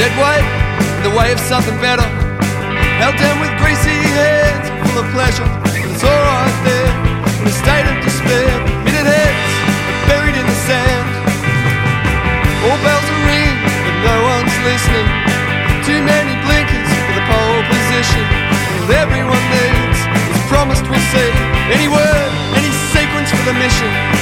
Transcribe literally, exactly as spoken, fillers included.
Dead weight in the way of something better, held down with greasy hands, full of pleasure. But it's alright there, in a state of despair. Minute heads are buried in the sand. All bells are ringing, but no one's listening. Too many blinkers for the pole position. All everyone needs is promised we'll see. Any word, any sequence for the mission.